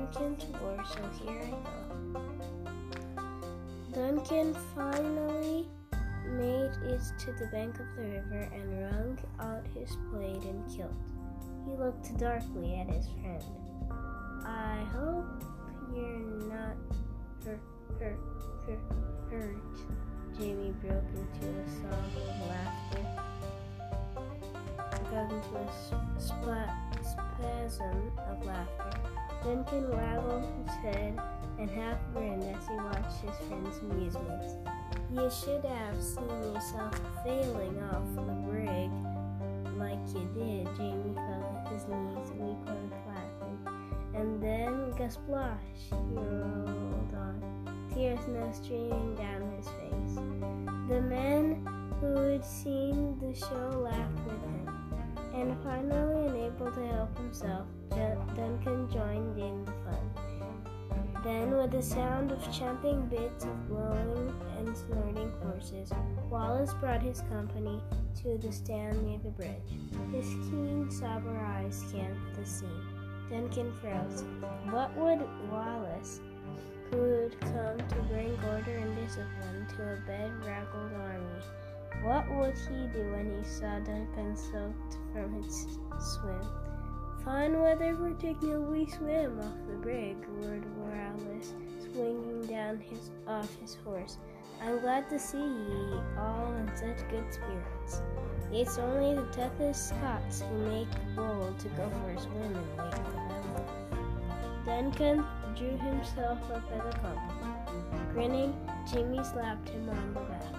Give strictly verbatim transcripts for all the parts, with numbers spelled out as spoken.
Duncan to war, so here I go. Duncan finally made it to the bank of the river and wrung out his blade and kilt. He looked darkly at his friend. I hope you're not hurt, hurt, hurt, hurt. Jamie broke into a sob of laughter. Broke into a splat, spasm of laughter. Duncan waggled his head and half grinned as he watched his friend's amusement. You should have seen yourself failing off the brig like you did. Jamie fell at his knees, weak and laughing. And then, gasplash, he rolled on, tears now streaming down his face. The men who had seen the show laughed with him, and finally unable to help himself, Duncan joined in the fun. Then, with the sound of champing bits of blowing and snorting horses, Wallace brought his company to the stand near the bridge. His keen, sober eyes scanned the scene. Duncan froze. What would Wallace, who had come to bring order and discipline to a bedraggled army, what would he do when he saw Duncan soaked from his swim? Fine weather for taking a wee swim off the brig, roared Wallace, swinging down his off his horse. I'm glad to see ye all in such good spirits. It's only the toughest Scots who make bold to go for a swim in late November. Duncan drew himself up at the company. Grinning, Jimmy slapped him on the back.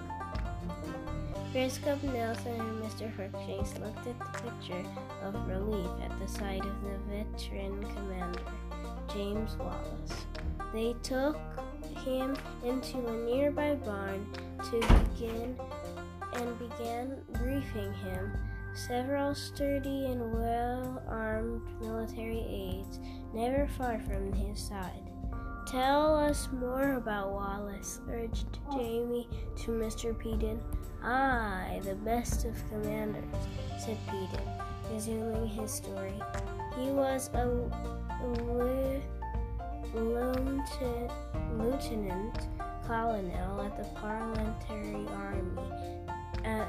Briscoe, Nelson, and Mister Crookshanks looked at the picture of relief at the sight of the veteran commander, James Wallace. They took him into a nearby barn to begin and began briefing him. Several sturdy and well-armed military aides never far from his side. Tell us more about Wallace, urged Jamie to Mister Peden. Aye, the best of commanders, said Peden, resuming his story. He was a li- lieutenant, lieutenant colonel at the Parliamentary Army uh,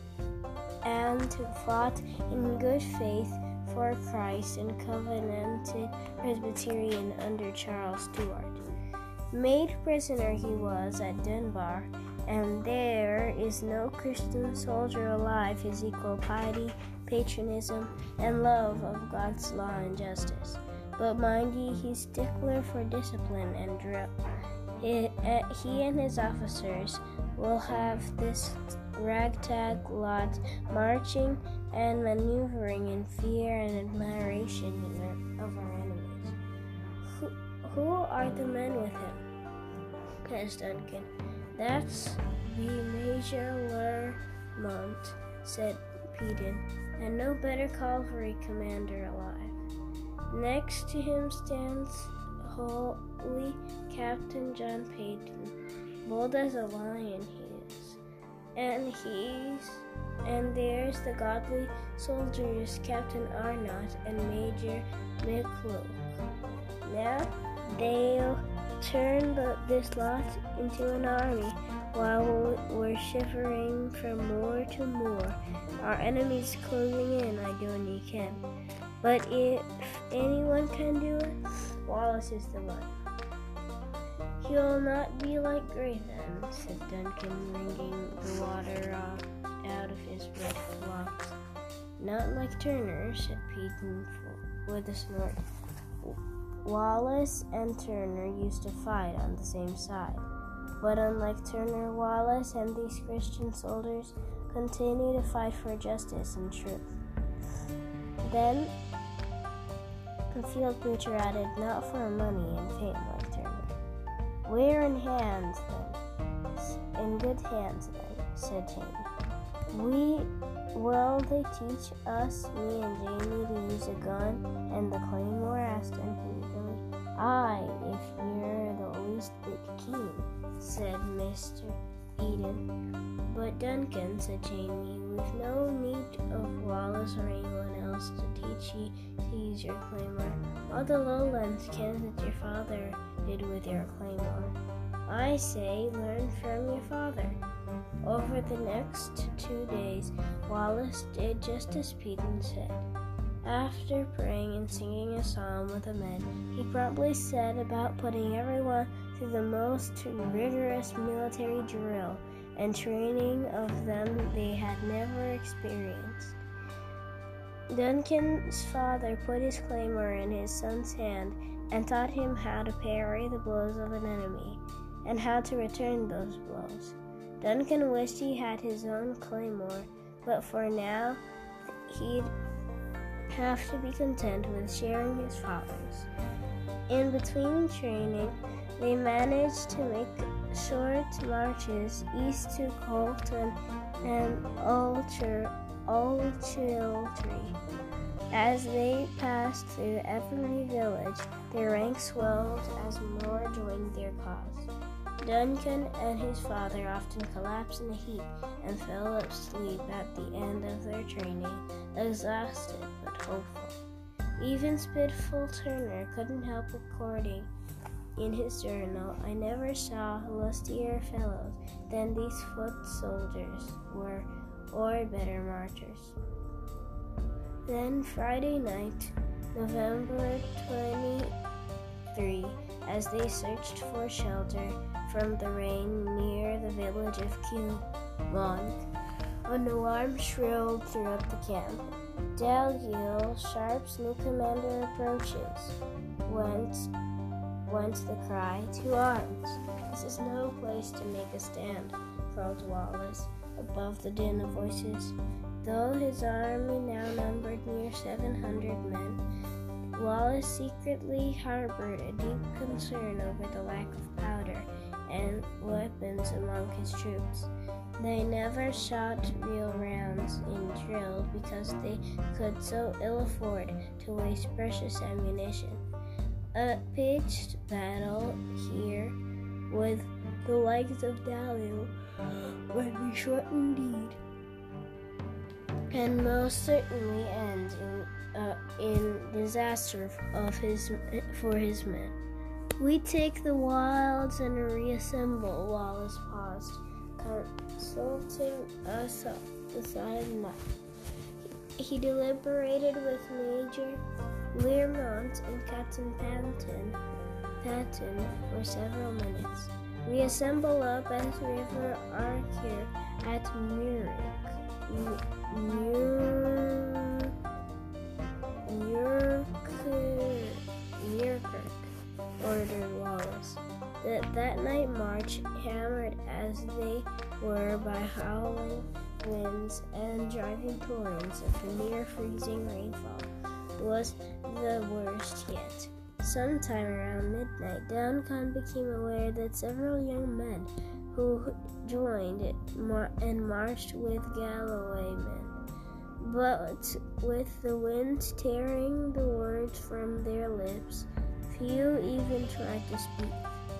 and fought in good faith for Christ and covenanted Presbyterian under Charles Stuart. Made prisoner he was at Dunbar, and there is no Christian soldier alive his equal piety, patriotism, and love of God's law and justice. But mind ye, he's stickler for discipline and drill. He, uh, he and his officers will have this ragtag lot marching and maneuvering in fear and admiration of our enemies. Who, who are the men with him? asked Duncan. That's the Major Lermont, said Peden, and no better cavalry commander alive. Next to him stands holy Captain John Peyton, bold as a lion he is, and he's and there's the godly soldiers Captain Arnott and Major McCloke. Now they'll turn the, this lot into an army while we're shivering from moor to moor, our enemies closing in like doing you can. But if anyone can do it, Wallace is the one. He'll not be like Gray then, said Duncan, wringing the water out, out of his red locks. Not like Turner, said Peden with a snort. Wallace and Turner used to fight on the same side, but unlike Turner, Wallace and these Christian soldiers continue to fight for justice and truth. Then the field preacher added, not for money and fame like Turner. We're in hands then, in good hands then, said Jamie. We, will they teach us, me and Jamie, to use a gun and the claymore? Asked Duncan eagerly. Aye, if you're the least bit keen, said Mister Eden. But Duncan, said Jamie, we've no need of Wallace or anyone else to teach you to use your claymore. All the lowlands can that your father did with your claymore. I say, learn from your father. Over the next two days, Wallace did just as Peden said. After praying and singing a psalm with the men, he promptly set about putting everyone through the most rigorous military drill and training of them they had never experienced. Duncan's father put his claymore in his son's hand and taught him how to parry the blows of an enemy and how to return those blows. Duncan wished he had his own claymore, but for now he'd have to be content with sharing his father's. In between training, they managed to make short marches east to Colton and Ochiltree. As they passed through every village, their ranks swelled as more joined their cause. Duncan and his father often collapsed in a heap and fell asleep at the end of their training, exhausted but hopeful. Even Spitful Turner couldn't help recording in his journal, I never saw lustier fellows than these foot soldiers were, or better marchers. Then Friday night, November twenty-third, as they searched for shelter from the rain near the village of Kilmont, an alarm shrilled throughout the camp. Dalgiel, Sharp's new commander, approaches. Went, went the cry, to arms. This is no place to make a stand, called Wallace, above the din of voices. Though his army now numbered near seven hundred men, Wallace secretly harbored a deep concern over the lack of powder and weapons among his troops. They never shot real rounds in drill because they could so ill afford to waste precious ammunition. A pitched battle here with the likes of Dalio would be short indeed, and most certainly end in, uh, in disaster of his for his men. We take the wilds and reassemble. Wallace paused, consulting us beside enough. He deliberated with Major Learmont and Captain Patton, Patton for several minutes. Reassemble up at River Arcure at Muir. Muir. Muir. Muirkirk, ordered Wallace. That, that night march, hammered as they were by howling winds and driving torrents of near freezing rainfall, was the worst yet. Sometime around midnight, Duncan became aware that several young men who joined it mar- and marched with Galloway men, but with the wind tearing the words from their lips, few even tried to speak.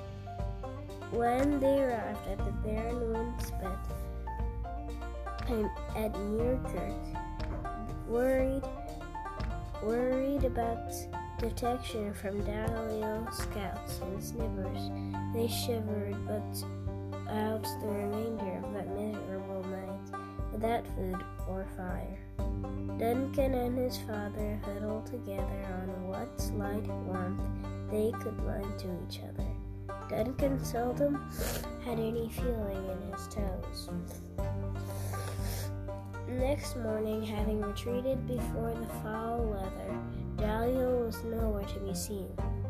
When they arrived at the barren wind-spent at Muirkirk, worried, worried about detection from Dalio scouts and snippers, they shivered but out the remainder of that miserable night without food or fire. Duncan and his father huddled together on what slight warmth they could lend to each other. Duncan seldom had any feeling in his toes. Next morning, having retreated before the foul weather, Dalio was nowhere to be seen.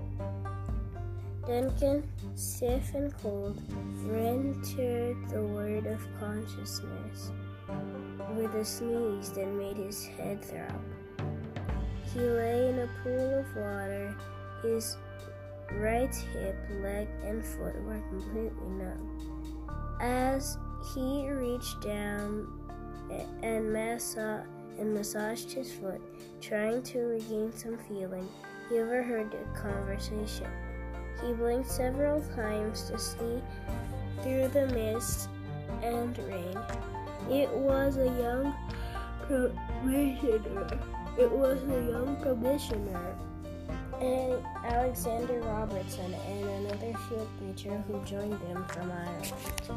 Duncan, stiff and cold, rendered the word of consciousness with a sneeze that made his head throb. He lay in a pool of water. His right hip, leg, and foot were completely numb. As he reached down and, massa- and massaged his foot, trying to regain some feeling, he overheard a conversation. He blinked several times to see through the mist and rain. It was a young probationer. It was a young commissioner, and Alexander Robertson, and another field preacher who joined him from Ireland.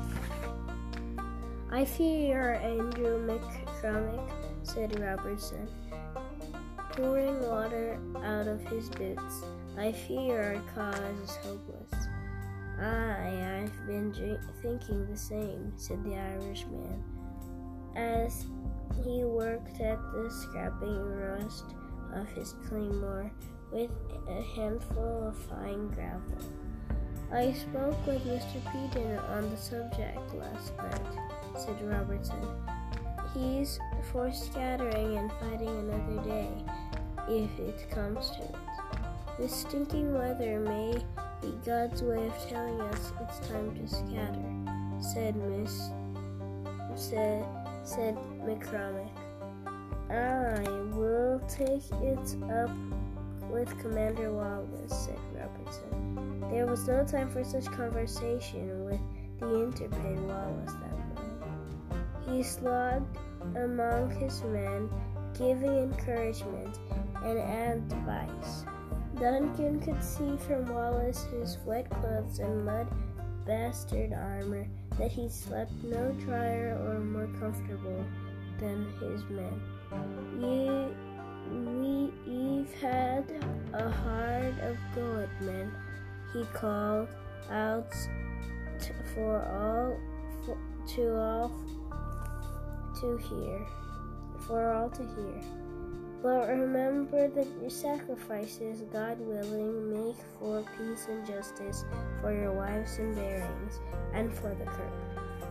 "I fear you are Andrew McCormick," said Robertson, pouring water out of his boots. "I fear our cause is hopeless." "Aye, I've been drink- thinking the same," said the Irishman, as he worked at the scraping rust of his claymore with a handful of fine gravel. "I spoke with Mister Peden on the subject last night," said Robertson. "He's for scattering and fighting another day, if it comes to it. This stinking weather may be God's way of telling us it's time to scatter," said Miss said, said McCormick. "I will take it up with Commander Wallace," said Robertson. There was no time for such conversation with the intrepid Wallace that morning. He slogged among his men, giving encouragement and advice. Duncan could see from Wallace's wet clothes and mud-bastard armor that he slept no drier or more comfortable than his men. "You, we, you've had a hard of go it, men," he called out t- for all for, to all to hear, for all to hear. "But remember that your sacrifices, God willing, make for peace and justice for your wives and bearings, and for the kirk.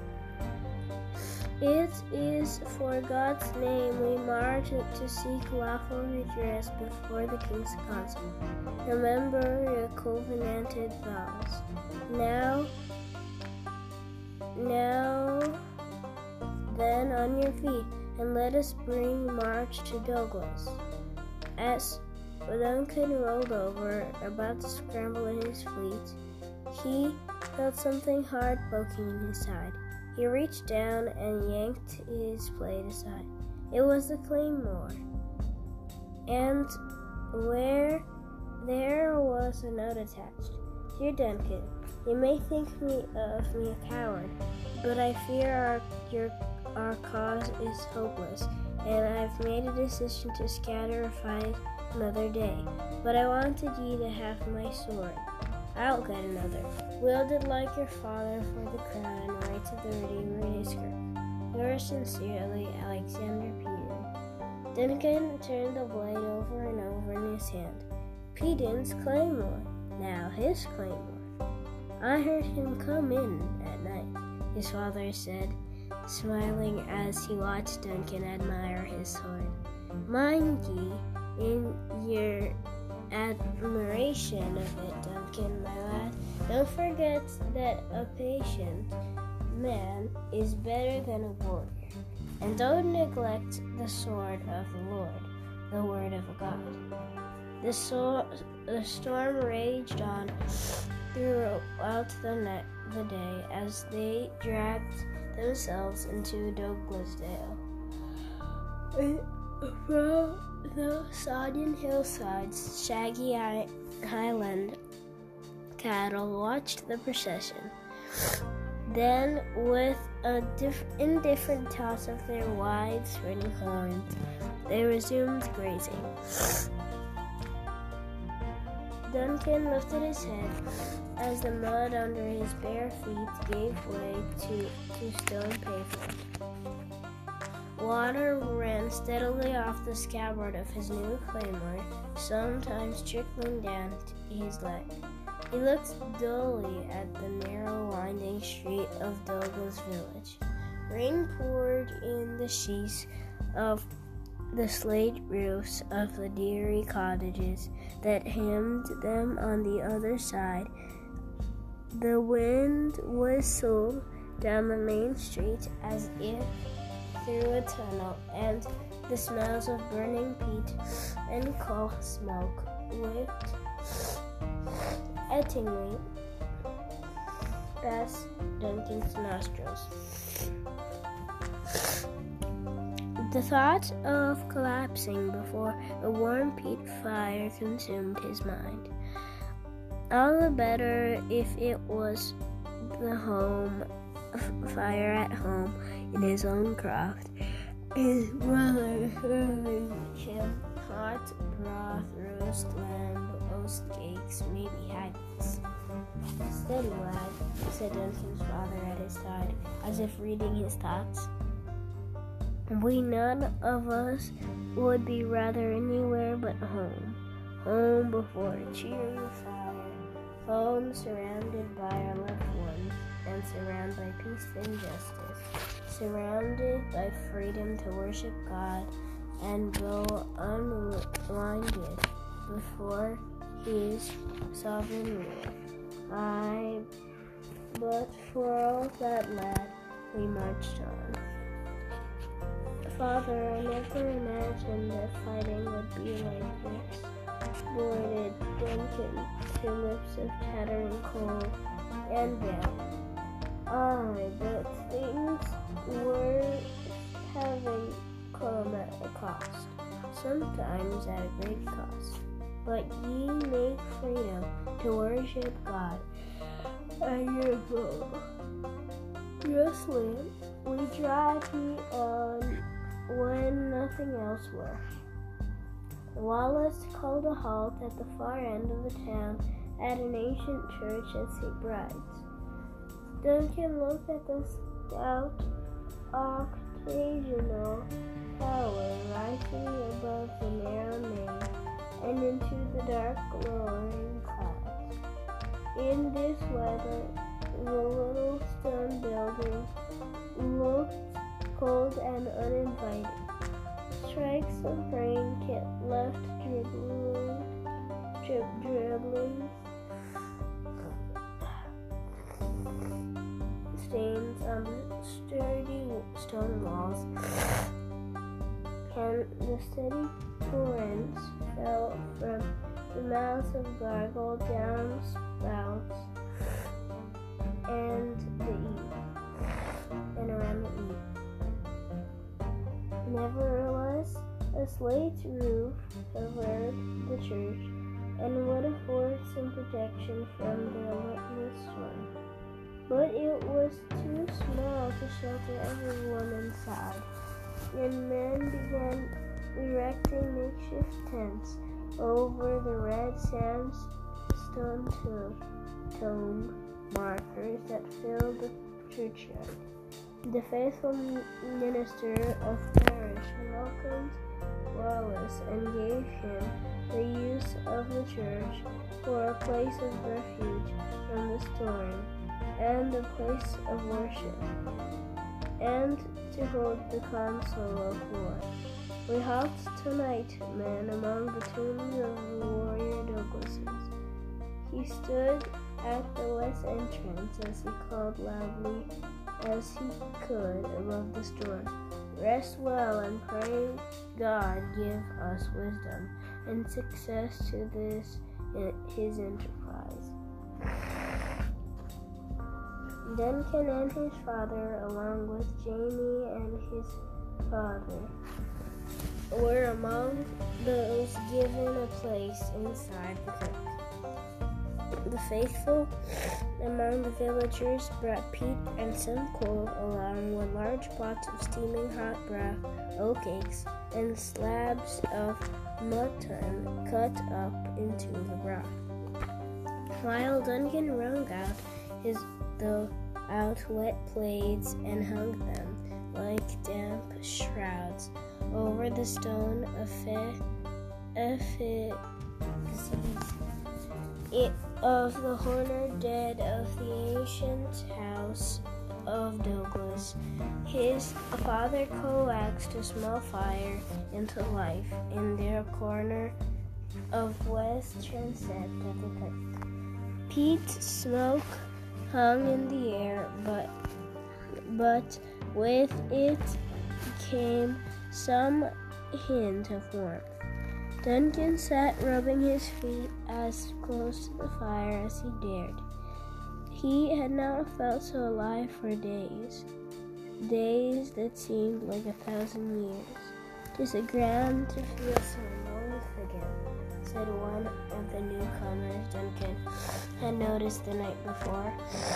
It is for God's name we march to seek lawful redress before the King's council. Remember your covenanted vows. Now, now, then on your feet, and let us bring march to Douglas." As Duncan rolled over, about to scramble in his fleet, he felt something hard poking in his side. He reached down and yanked his plate aside. It was the claymore, and where there was a note attached. "Dear Duncan, you may think me of me a coward, but I fear our your our cause is hopeless, and I've made a decision to scatter or fight another day. But I wanted ye to have my sword. I'll get another. Wielded like your father for the crown and rights of the Redeemer in his kirk. Yours sincerely, Alexander Peden." Duncan turned the blade over and over in his hand. Peden's claymore, now his claymore. "I heard him come in at night," his father said, smiling as he watched Duncan admire his sword. "Mind ye, in your admiration of it, Duncan, my lad, don't forget that a patient man is better than a warrior. And don't neglect the sword of the Lord, the word of God." The, so- the storm raged on throughout the, ne- the day as they dragged themselves into Douglasdale. From the sodden hillsides, shaggy Highland cattle watched the procession. Then, with a diff- indifferent toss of their wide spreading horns, they resumed grazing. Duncan lifted his head as the mud under his bare feet gave way to, to stone pavement. Water ran steadily off the scabbard of his new claymore, sometimes trickling down his leg. He looked dully at the narrow, winding street of Douglas village. Rain poured in the sheets of the slate roofs of the dreary cottages that hemmed them on the other side. The wind whistled down the main street as if through a tunnel, and the smells of burning peat and coal smoke whipped etchingly past Duncan's nostrils. The thought of collapsing before a warm peat fire consumed his mind. All the better if it was the home fire at home in his own croft. His brother serving him hot broth, roast lamb, roast cakes, maybe haggis. Steady, lad, said Duncan's father at his side, as if reading his thoughts. We none of us would be rather anywhere but home. Home before a cheery fire. Home surrounded by our loved ones, and surrounded by peace and justice. Surrounded by freedom to worship God and go unwinded before His sovereign rule. Aye, but for all that, lad, we marched on. Father, I never imagined that fighting would be like this. Boarded Duncan to lips of chattering coal and down. Aye, but things were having come at a cost, sometimes at a great cost. But ye make freedom to worship God, and your go. Yes, Lamb, we drive ye on when nothing else will. Wallace called a halt at the far end of the town at an ancient church at Saint Bride's. Duncan looked at the stout octagonal tower rising above the narrow nave and into the dark lowering clouds. In this weather, the little stone building looked cold and uninviting. Strikes of rain left dribbling, drip, dribbling stains on the sturdy stone walls, and the steady torrents fell from the mouths of gargoyle down spouts and the eave, and around the eave. Nevertheless, a slate roof covered the church and would afford some protection from the relentless storm. But it was too small to shelter everyone inside, and men began erecting makeshift tents over the red sandstone tomb, tomb markers that filled the churchyard. The faithful minister of parish welcomed Wallace and gave him the use of the church for a place of refuge from the storm and a place of worship, and to hold the council of war. We halted tonight, men, among the tombs of the warrior Douglases. He stood at the west entrance as he called loudly as he could above the storm. Rest well and pray God give us wisdom and success to this his enterprise. Duncan and his father, along with Jamie and his father, were among those given a place inside the tent. The faithful among the villagers brought peat and some coal, along with large pots of steaming hot broth, oat cakes, and slabs of mutton cut up into the broth. While Duncan wrung out his though out wet plaids and hung them like damp shrouds over the stone effigies of the honored dead of the ancient house of Douglas. His father coaxed a small fire into life in their corner of west transept of the pit. Peat smoke hung in the air, but but with it came some hint of warmth. Duncan sat rubbing his feet as close to the fire as he dared. He had not felt so alive for days. days that seemed like a thousand years. "'Tis a grand to feel so alive again," said one of the newcomers Duncan had noticed the night before.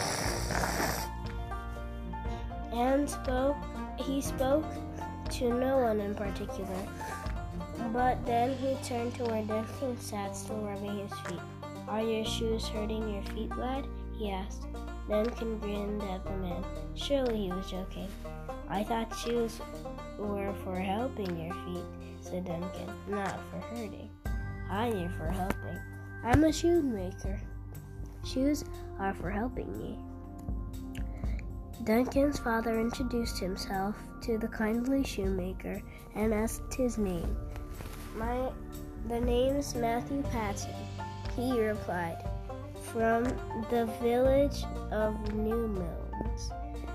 And spoke, he spoke to no one in particular, but then he turned to where Duncan sat, still rubbing his feet. "Are your shoes hurting your feet, lad?" he asked. Duncan grinned at the man. Surely he was joking. "I thought shoes were for helping your feet," said Duncan, "not for hurting." "I knew for helping. I'm a shoemaker. Shoes are for helping me." Duncan's father introduced himself to the kindly shoemaker and asked his name. My, the name's Matthew Patton," he replied, "from the village of Newmilns.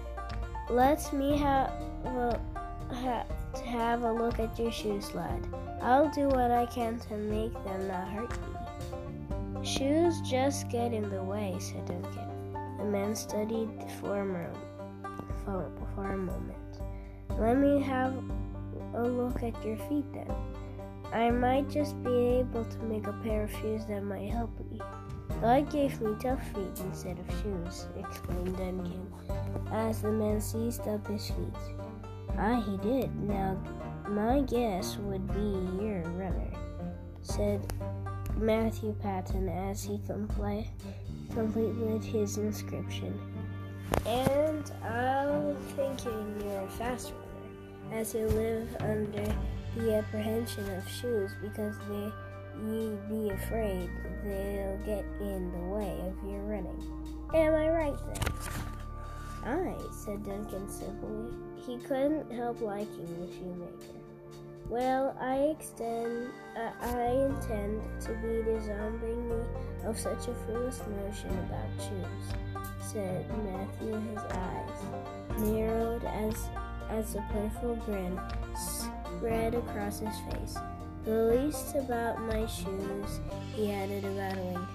Let me have a, ha, have a look at your shoes, lad. I'll do what I can to make them not hurt you." "Shoes just get in the way," said Duncan. The man studied for a moment. For, for a moment. "Let me have a look at your feet then. I might just be able to make a pair of shoes that might help me." "God gave me tough feet instead of shoes," explained Duncan, as the man seized up his feet. "Ah, he did. Now, my guess would be you're a runner," said Matthew Patton as he compli- completed his inscription. "And I'm thinking you're a fast runner, as you live under the apprehension of shoes because they ye be afraid they'll get in the way of your running. Am I right then?" "Aye," said Duncan simply. He couldn't help liking the shoemaker. "Well, I extend, uh, I intend to be disarming me of such a foolish notion about shoes," said Matthew, his eyes narrowed as as a playful grin spread across his face. "The least about my shoes," he added about a wink.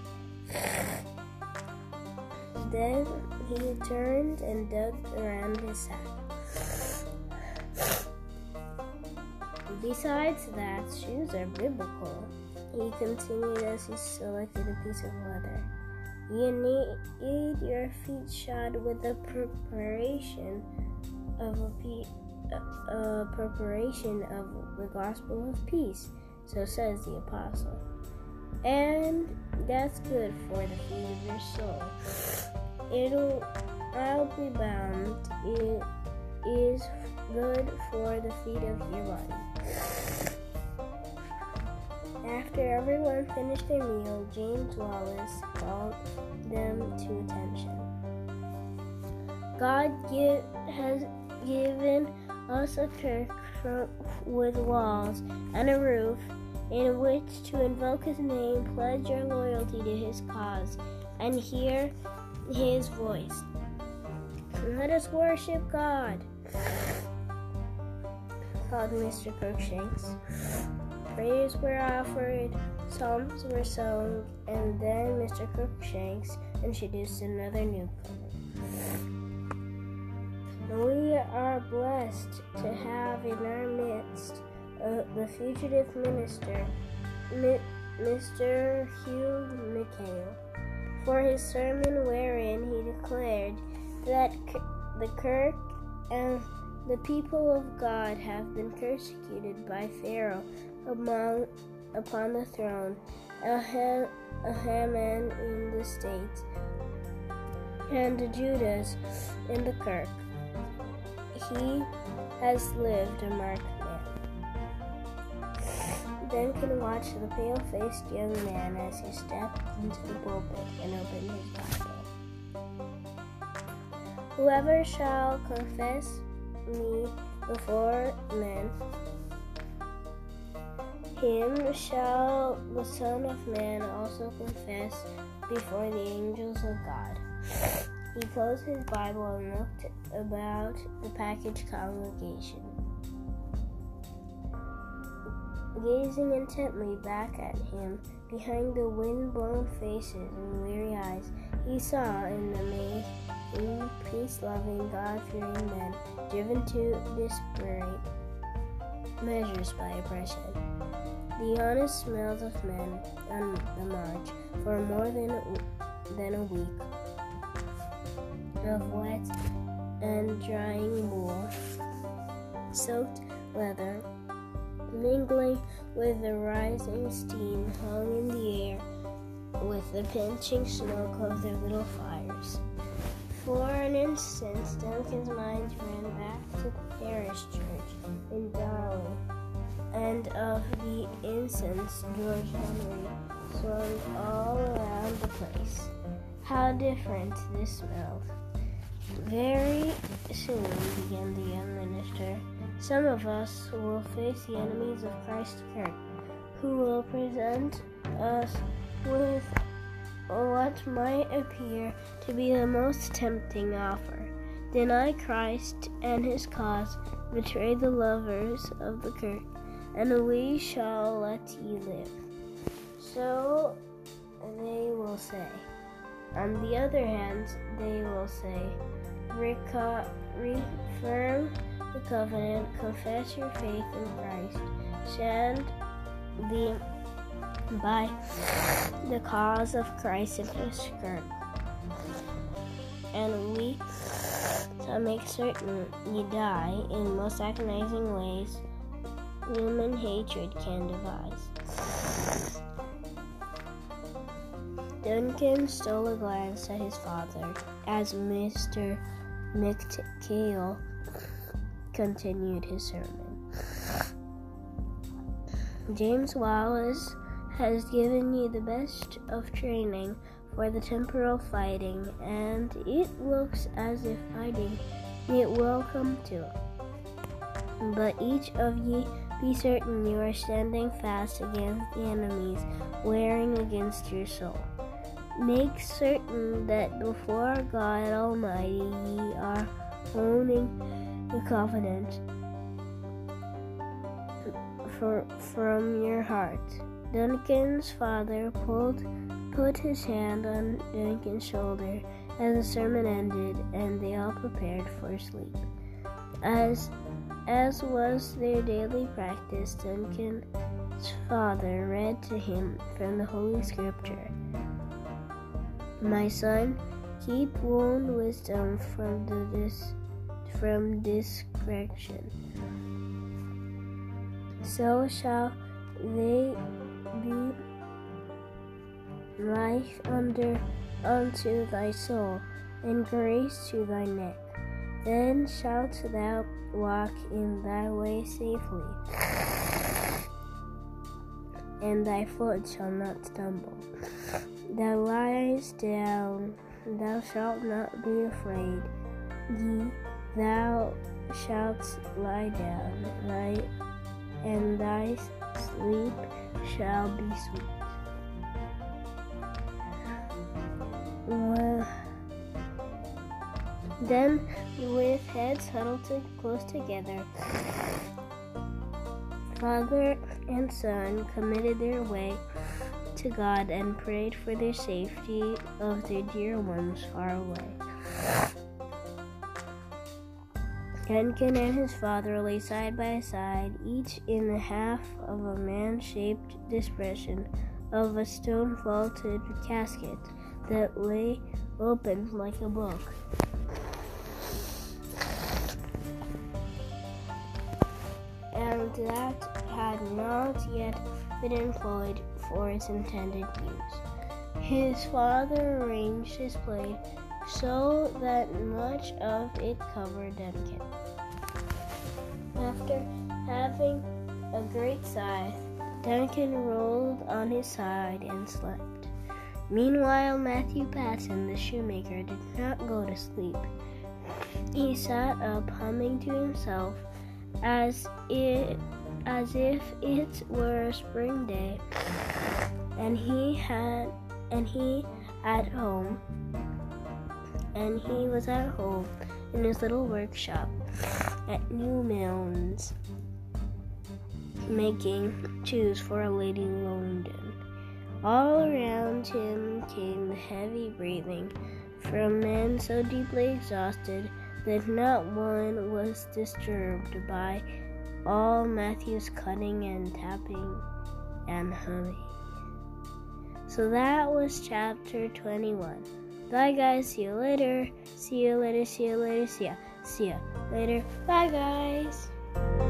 Then he turned and dug around his sack. "Besides that, shoes are biblical," he continued as he selected a piece of leather. "You need your feet shod with the preparation of a, pe- a preparation of the gospel of peace, so says the apostle. And that's good for the feet of your soul. It'll, I'll be bound, it is good for the feet of your body." After everyone finished their meal, James Wallace called them to attention. "God give, has given us a kirk from, with walls and a roof in which to invoke his name, pledge your loyalty to his cause, and hear his voice. Let us worship God," called Mister Crookshanks. Prayers were offered, psalms were sung, and then Mister Crookshanks introduced another newcomer. "We are blessed to have in our midst uh, the fugitive minister, Mi- Mister Hugh McHale, for his sermon wherein he declared that c- the Kirk and the people of God have been persecuted by Pharaoh among, upon the throne, a, ha- a Haman in the state, and a Judas in the Kirk. He has lived a marked man." Duncan watched the pale-faced young man as he stepped into the pulpit and opened his Bible. "Whoever shall confess me before men, him shall the Son of Man also confess before the angels of God." He closed his Bible and looked about the packaged congregation. Gazing intently back at him behind the wind-blown faces and weary eyes, he saw in the maid in peace-loving, God-fearing men driven to desperate measures by oppression. The honest smells of men on the march for more than a, than a week of wet and drying wool, soaked leather, mingling with the rising steam, hung in the air with the pinching smoke of their little fires. For an instant, Duncan's mind ran back to the parish church in Darley, and of the incense George Henry swung all around the place. How different this smelled. Very soon, began the young minister, some of us will face the enemies of Christ's Kirk, who will present us with what might appear to be the most tempting offer. Deny Christ and his cause, betray the lovers of the Kirk, and we shall let ye live. So they will say. On the other hand, they will say, Reco- Reaffirm the covenant, confess your faith in Christ, stand the by the cause of Christ and his Kirk, and we shall make certain ye die in most agonizing ways human hatred can devise. Duncan stole a glance at his father as Mister McKail continued his sermon. James Wallace has given you the best of training for the temporal fighting, and it looks as if fighting it will come to. But each of ye be certain you are standing fast against the enemies, wearing against your soul. Make certain that before God Almighty ye are owning the covenant for, from your heart. Duncan's father pulled, put his hand on Duncan's shoulder as the sermon ended, and they all prepared for sleep. As, as was their daily practice, Duncan's father read to him from the Holy Scripture. My son, keep wound wisdom from the dis, from discretion. So shall they be life under unto thy soul, and grace to thy neck. Then shalt thou walk in thy way safely, and thy foot shall not stumble. Thou liest down, thou shalt not be afraid. Yea, thou shalt lie down, thy, and thy sleep shall be sweet. Well, then, with heads huddled to, close together, father and son committed their way to God and prayed for the safety of their dear ones far away. Duncan and his father lay side by side, each in the half of a man-shaped depression of a stone-vaulted casket that lay open like a book. And that had not yet been employed for its intended use. His father arranged his plate so that much of it covered Duncan. After having a great sigh, Duncan rolled on his side and slept. Meanwhile, Matthew Patton, the shoemaker, did not go to sleep. He sat up, humming to himself, as it, as if it were a spring day, and he had, and he at home, and he was at home in his little workshop at New Milnes, making shoes for a Lady London. All around him came the heavy breathing from men so deeply exhausted that not one was disturbed by all Matthew's cutting and tapping and humming. So that was chapter twenty-one. Bye guys, see you later. See you later, see you later, see ya. See ya later. Bye guys.